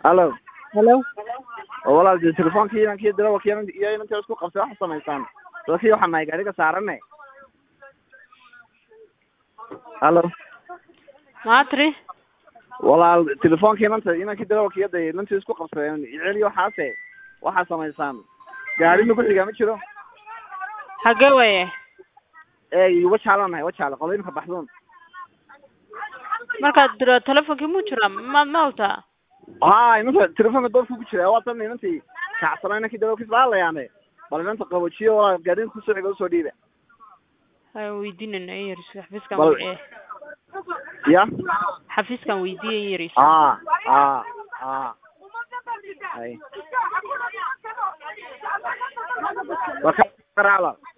Hello. Hello. والله التليفون كيان كي دلوا كيان يا انت اسكو قبسه wax sameeysan dadkii waxa may gaariga saaranay Hello. Maatri. والله التليفون كيان inaan dalawa kiyada inta isku qabsadeen iceliyo waxa sameeysan gaari ma ku xiga ma jiro Xagee waye? waxa qolin ka baxdoon Marka diro telefoonki mu jira ma maalta. inta telefoonka doorku ku jira waa tan intii kacsanayna ki dalawa kisbaa yaane bal inta qabojiyo wala gaariga ku soo xigo soo dhiiba Hay weydiinana yariis xafiiskan ya xafiiskan weydiiyay yariis ay waka qarala